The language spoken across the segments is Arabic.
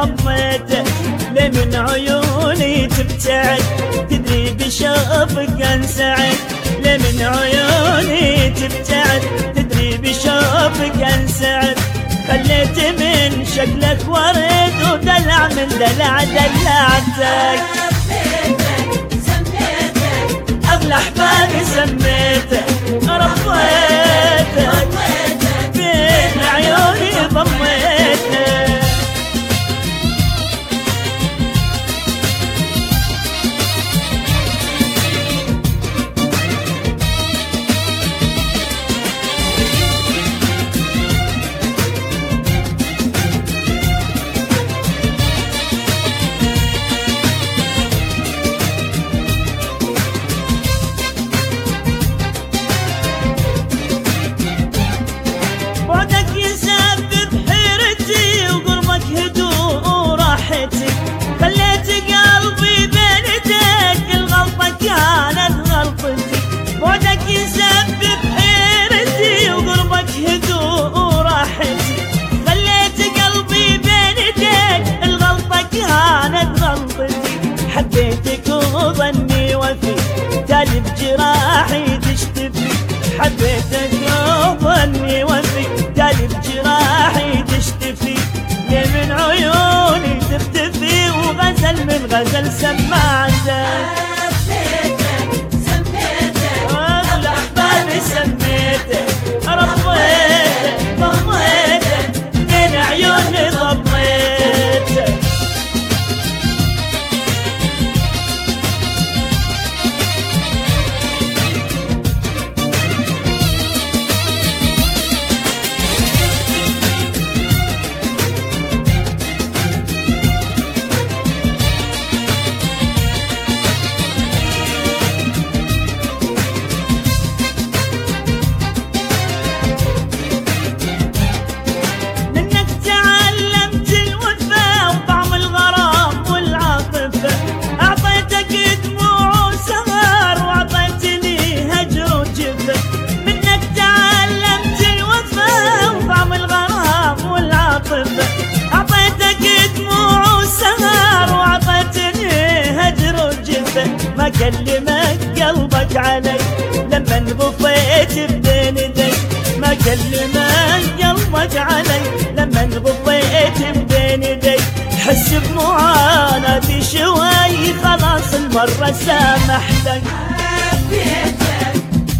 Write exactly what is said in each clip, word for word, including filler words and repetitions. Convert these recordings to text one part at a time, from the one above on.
ضميته لمن عيوني تبتعد تدري بشوفك انسعد لمن عيوني تبتعد تدري بشوفك انسعد خليت من شكلك ورد ودلع من دلع دلعتك أغلى أحبابي سميتك ربيتك بين عيوني ضميتك حبيتك وظني وفي تالي بجراحي تشتفي حبيتك وظني وفي تالي بجراحي تشتفي لمن عيوني تختفي وغزل من غزل سمعتك أغلى أحبابي سميتك ربيتك ضميتك بين عيوني ضميتك ما كلمك قلبك علي لما انغطيت بدين يديك ما كلمك قلبك علي لما انغطيت بدين يديك حس بمعاناتي شوي خلاص المرة سامحتك حبيتك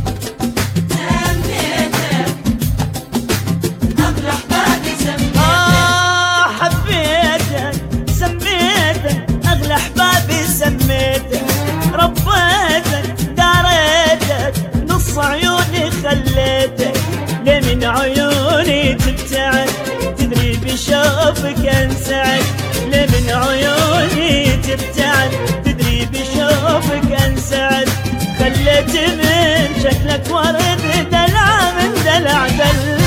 سميتك أغلى أحبابي سميتك آه حبيتك سميتك أغلى أحبابي سميتك ربيتك داريتك نص عيوني خليتك لمن عيوني تبتعد تدري بشوفك انسعد لمن عيوني تبتعد تدري بشوفك انسعد خليت من شكلك ورد دلع من دلع دلع